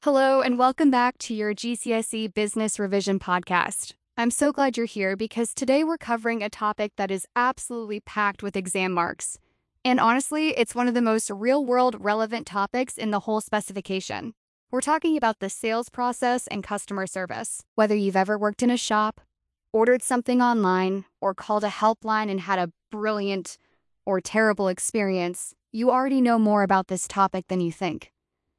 Hello, and welcome back to your GCSE Business Revision podcast. I'm so glad you're here because today we're covering a topic that is absolutely packed with exam marks. And honestly, it's one of the most real-world relevant topics in the whole specification. We're talking about the sales process and customer service. Whether you've ever worked in a shop, ordered something online, or called a helpline and had a brilliant or terrible experience, you already know more about this topic than you think.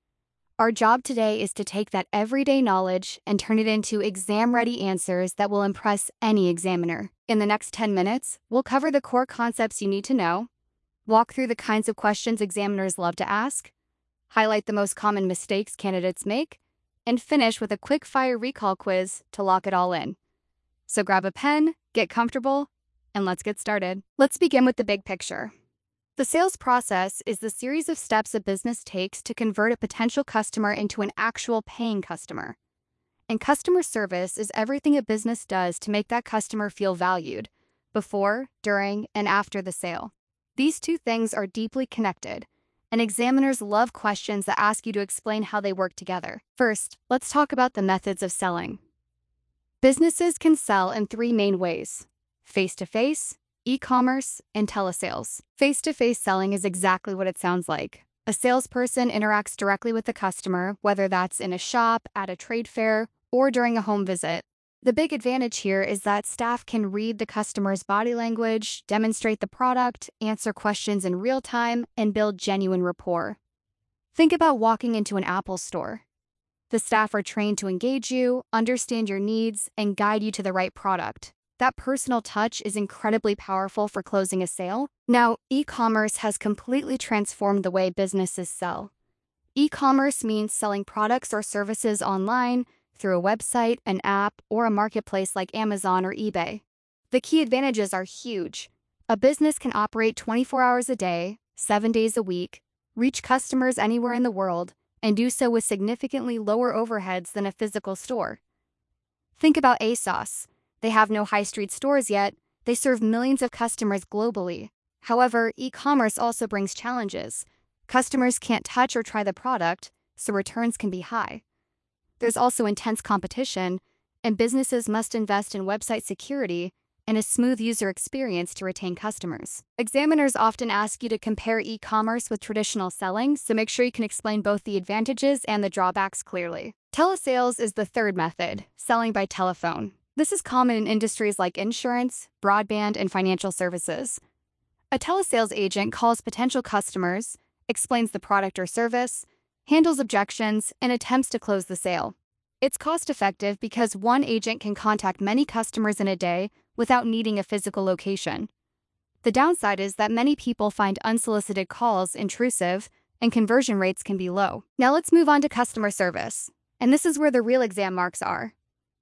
Our job today is to take that everyday knowledge and turn it into exam-ready answers that will impress any examiner. In the next 10 minutes, we'll cover the core concepts you need to know, walk through the kinds of questions examiners love to ask, highlight the most common mistakes candidates make, and finish with a quick-fire recall quiz to lock it all in. So grab a pen, get comfortable, and let's get started. Let's begin with the big picture. The sales process is the series of steps a business takes to convert a potential customer into an actual paying customer. And customer service is everything a business does to make that customer feel valued before, during, and after the sale. These two things are deeply connected, and examiners love questions that ask you to explain how they work together. First, let's talk about the methods of selling. Businesses can sell in three main ways: face-to-face, e-commerce, and telesales. Face-to-face selling is exactly what it sounds like. A salesperson interacts directly with the customer, whether that's in a shop, at a trade fair, or during a home visit. The big advantage here is that staff can read the customer's body language, demonstrate the product, answer questions in real time, and build genuine rapport. Think about walking into an Apple store. The staff are trained to engage you, understand your needs, and guide you to the right product. That personal touch is incredibly powerful for closing a sale. Now, e-commerce has completely transformed the way businesses sell. E-commerce means selling products or services online through a website, an app, or a marketplace like Amazon or eBay. The key advantages are huge. A business can operate 24 hours a day, 7 days a week, reach customers anywhere in the world, and do so with significantly lower overheads than a physical store. Think about ASOS. They have no high street stores yet. They serve millions of customers globally. However, e-commerce also brings challenges. Customers can't touch or try the product, so returns can be high. There's also intense competition, and businesses must invest in website security and a smooth user experience to retain customers. Examiners often ask you to compare e-commerce with traditional selling, so make sure you can explain both the advantages and the drawbacks clearly. Telesales is the third method, selling by telephone. This is common in industries like insurance, broadband, and financial services. A telesales agent calls potential customers, explains the product or service, handles objections, and attempts to close the sale. It's cost-effective because one agent can contact many customers in a day without needing a physical location. The downside is that many people find unsolicited calls intrusive, and conversion rates can be low. Now let's move on to customer service. And this is where the real exam marks are.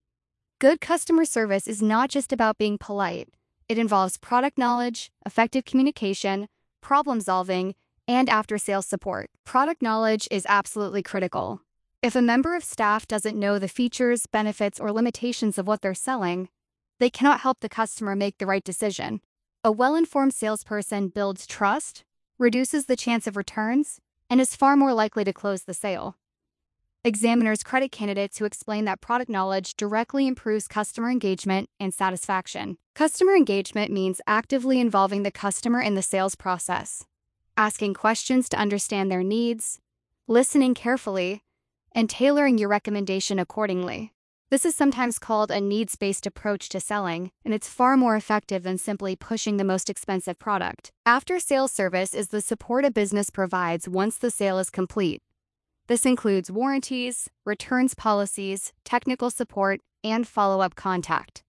Good customer service is not just about being polite. It involves product knowledge, effective communication, problem solving, and after-sales support. Product knowledge is absolutely critical. If a member of staff doesn't know the features, benefits, or limitations of what they're selling, they cannot help the customer make the right decision. A well-informed salesperson builds trust, reduces the chance of returns, and is far more likely to close the sale. Examiners credit candidates who explain that product knowledge directly improves customer engagement and satisfaction. Customer engagement means actively involving the customer in the sales process, asking questions to understand their needs, listening carefully, and tailoring your recommendation accordingly. This is sometimes called a needs-based approach to selling, and it's far more effective than simply pushing the most expensive product. After-sales service is the support a business provides once the sale is complete. This includes warranties, returns policies, technical support, and follow-up contact.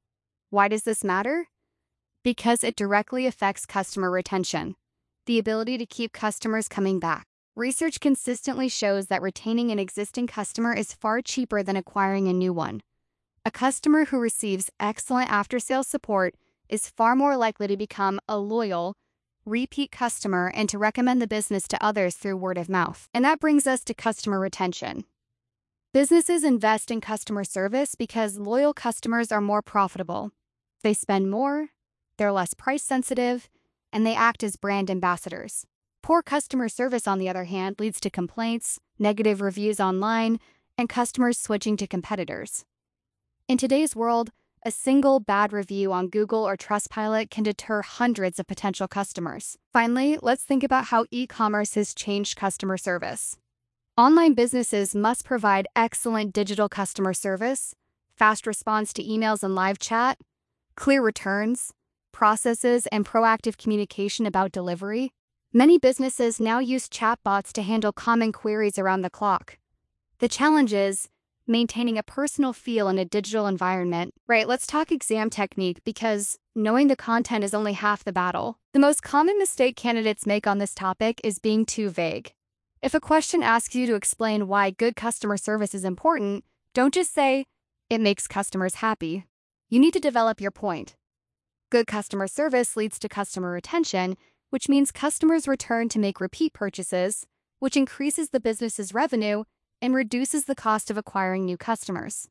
Why does this matter? Because it directly affects customer retention, the ability to keep customers coming back. Research consistently shows that retaining an existing customer is far cheaper than acquiring a new one. A customer who receives excellent after-sales support is far more likely to become a loyal, repeat customer and to recommend the business to others through word of mouth. And that brings us to customer retention. Businesses invest in customer service because loyal customers are more profitable. They spend more, they're less price sensitive, and they act as brand ambassadors. Poor customer service, on the other hand, leads to complaints, negative reviews online, and customers switching to competitors. In today's world, a single bad review on Google or Trustpilot can deter hundreds of potential customers. Finally, let's think about how e-commerce has changed customer service. Online businesses must provide excellent digital customer service, fast response to emails and live chat, clear returns, processes, and proactive communication about delivery. Many businesses now use chatbots to handle common queries around the clock. The challenge is maintaining a personal feel in a digital environment. Right, let's talk exam technique because knowing the content is only half the battle. The most common mistake candidates make on this topic is being too vague. If a question asks you to explain why good customer service is important, don't just say, "It makes customers happy." You need to develop your point. Good customer service leads to customer retention, which means customers return to make repeat purchases, which increases the business's revenue and reduces the cost of acquiring new customers.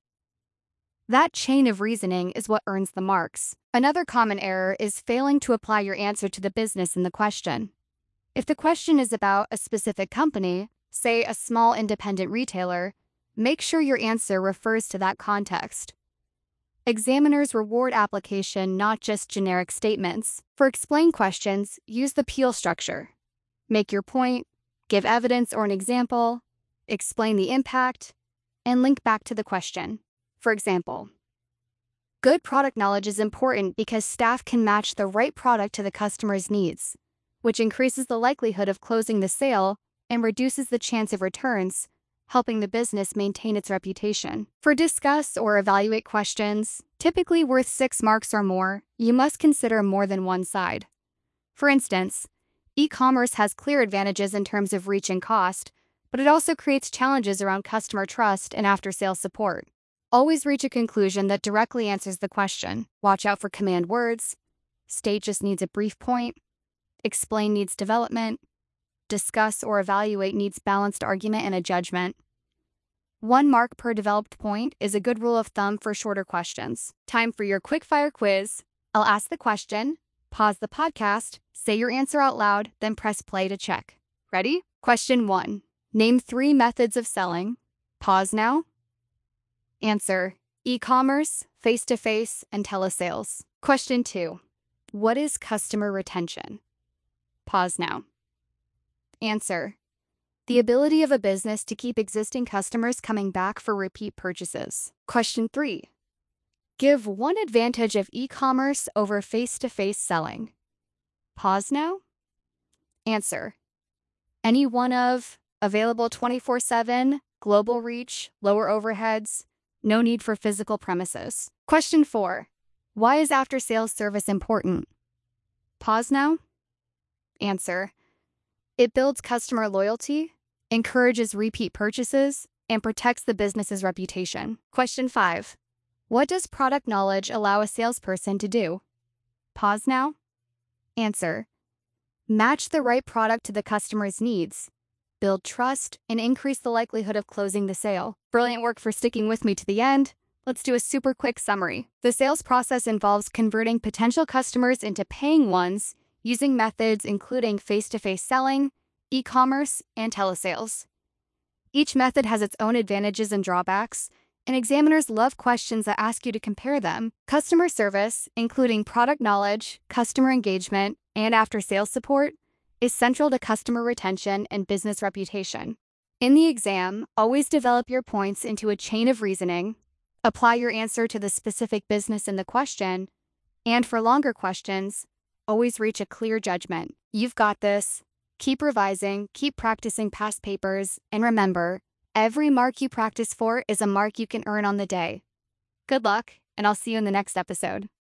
That chain of reasoning is what earns the marks. Another common error is failing to apply your answer to the business in the question. If the question is about a specific company, say a small independent retailer, make sure your answer refers to that context. Examiners reward application, not just generic statements. For explain questions, use the Peel structure. Make your point, give evidence or an example, explain the impact, and link back to the question. For example, good product knowledge is important because staff can match the right product to the customer's needs, which increases the likelihood of closing the sale and reduces the chance of returns, helping the business maintain its reputation. For discuss or evaluate questions, typically worth 6 marks or more, you must consider more than one side. For instance, e-commerce has clear advantages in terms of reach and cost, but it also creates challenges around customer trust and after-sales support. Always reach a conclusion that directly answers the question. Watch out for command words. State just needs a brief point. Explain needs development. Discuss or evaluate needs balanced argument and a judgment. 1 mark per developed point is a good rule of thumb for shorter questions. Time for your quick-fire quiz. I'll ask the question, pause the podcast, say your answer out loud, then press play to check. Ready? Question 1. Name 3 methods of selling. Pause now. Answer: e-commerce, face-to-face, and telesales. Question 2. What is customer retention? Pause now. Answer: the ability of a business to keep existing customers coming back for repeat purchases. Question 3. Give 1 advantage of e-commerce over face-to-face selling. Pause now. Answer: any one of available 24/7, global reach, lower overheads, no need for physical premises. Question 4. Why is after-sales service important? Pause now. Answer: it builds customer loyalty, encourages repeat purchases, and protects the business's reputation. Question 5. What does product knowledge allow a salesperson to do? Pause now. Answer: match the right product to the customer's needs, build trust, and increase the likelihood of closing the sale. Brilliant work for sticking with me to the end. Let's do a super quick summary. The sales process involves converting potential customers into paying ones using methods including face-to-face selling, e-commerce, and telesales. Each method has its own advantages and drawbacks, and examiners love questions that ask you to compare them. Customer service, including product knowledge, customer engagement, and after-sales support, is central to customer retention and business reputation. In the exam, always develop your points into a chain of reasoning, apply your answer to the specific business in the question, and for longer questions, always reach a clear judgment. You've got this. Keep revising, keep practicing past papers, and remember, every mark you practice for is a mark you can earn on the day. Good luck, and I'll see you in the next episode.